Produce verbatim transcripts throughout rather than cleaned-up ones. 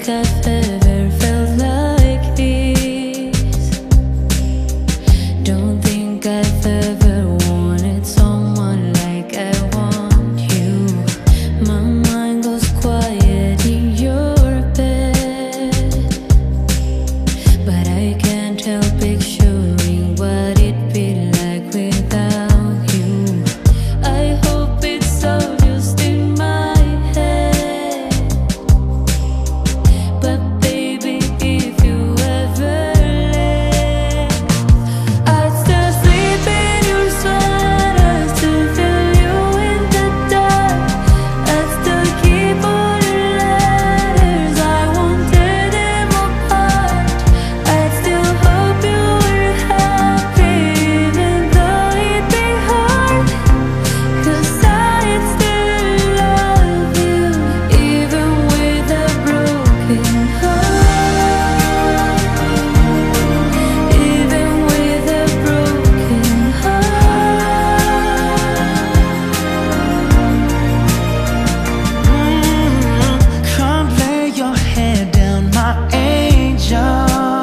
I've ever felt like this. Don't think I've ever wanted someone like I want you. My mind goes quiet in your bed, but I can't help picturing what it'd be like without you. I hope it's all just in my head, but baby, if you ever left, I'd still sleep in your sweat, I'd still feel you in the dark, I'd still keep all your letters, I won't tear them apart. I'd still hope you were happy, even though it'd be hard, 'cause I'd still love you, even with a broken heart, even with a broken heart. Come lay your head down, my angel.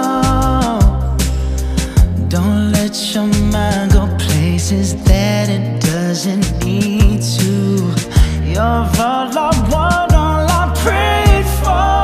Don't let your mind go places that it doesn't need to. You're all I want, all I prayed for.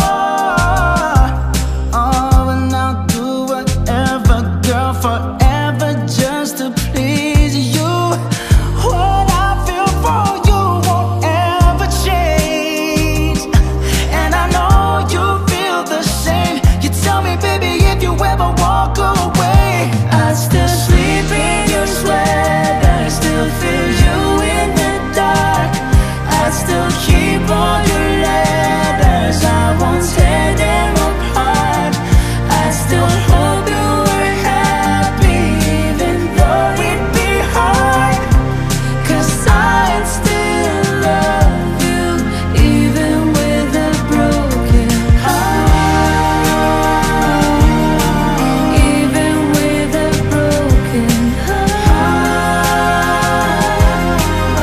Oh, and I'll do whatever, girl, forever just to please you. What I feel for you won't ever change, and I know you feel the same. You tell me, baby, if you ever walk away, I'd still sleep in your sweat, I'd still feel you in the dark, I'd still keep all your letters, I won't tear them apart. I'd still hope you were happy, even though it'd be hard, 'cause I'd still love you, even with a broken heart, even with a broken heart.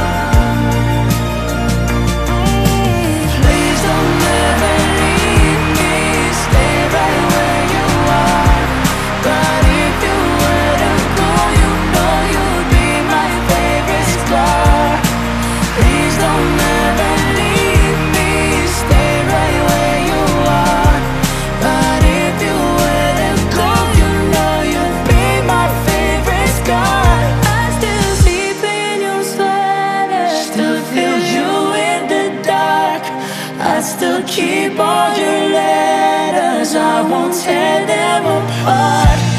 Please don't ever leave me, stay right where you are. But if you were to go, you know you'd be my favorite star. Please don't ever leave me, stay right where you are. But if you were to go, you know you'd be my favorite scar. I still sleep in your sweater, still feel you in the dark, I still keep all your letters, I won't tear them apart.